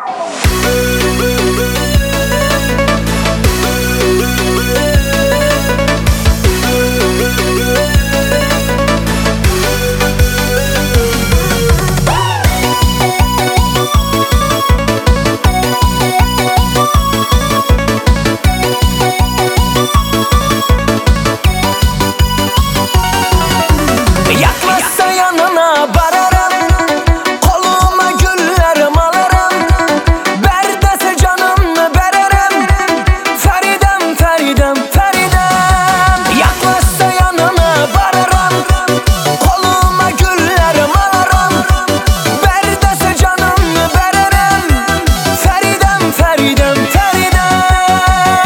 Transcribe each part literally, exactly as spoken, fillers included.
Yaklaşsa yanına vararım, koluma güllerim alırım. Ver dese canımı veririm, Feridem, Feridem, Feridem. Yaklaşsa yanına vararım, koluma güllerim alırım. Ver dese canımı veririm, Feridem, Feridem, Feridem.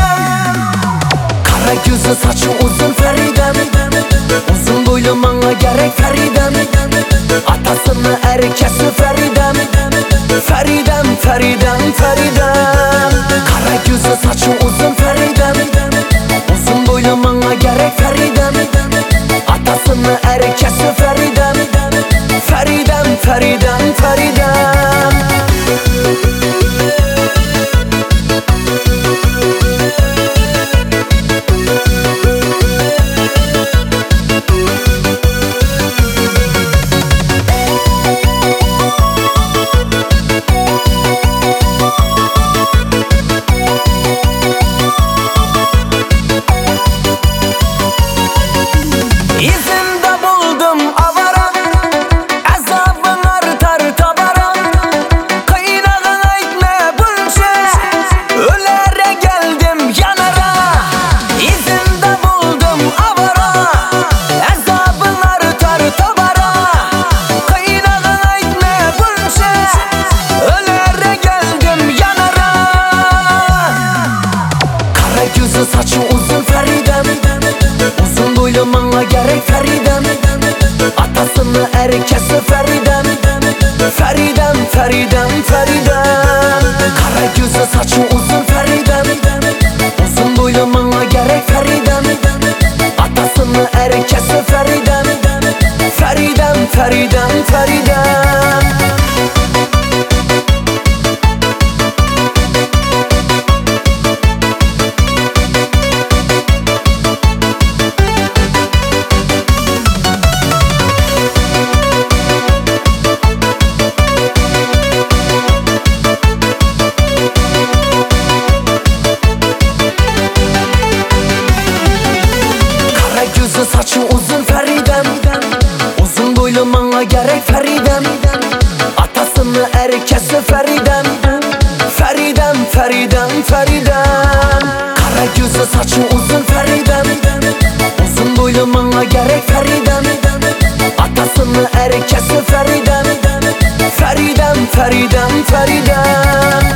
Kara gözü saçı uzun Feridem, uzun boylu bana gerek Feridem. Atasını erkesi Feridem, Feridem, Feridem, Feridem. Kara gözü saçı uzun Feridem, uzun boylu bana gerek Feridem. Atasını erkesi Feridem, Feridem, Feridem, Feridem. İzimde buldum avara, azabın artar tabara. Kıynağın aytme bunca, ölere geldim yanara. İzimde buldum avara, azabın artar tabara. Kıynağın aytme bunca, ölere geldim yanara. Kara gözü saçı uzun Feridem, uzun boylu bana gerek Feridem. Atasını erkesi Feridem, Feridem, Feridem, Feridem. Kara gözü saçı uzun Feridem, uzun boylu bana gerek Feridem. Atasını erkesi Feridem, Feridem, Feridem, Feridem. Gözü saçı uzun Feridem, uzun boylu bana gerek Feridem. Atasını erkesi Feridem, Feridem, Feridem, Feridem. Kara gözü saçı uzun Feridem, uzun boylu bana gerek Feridem. Atasını erkesi Feridem, Feridem, Feridem, Feridem.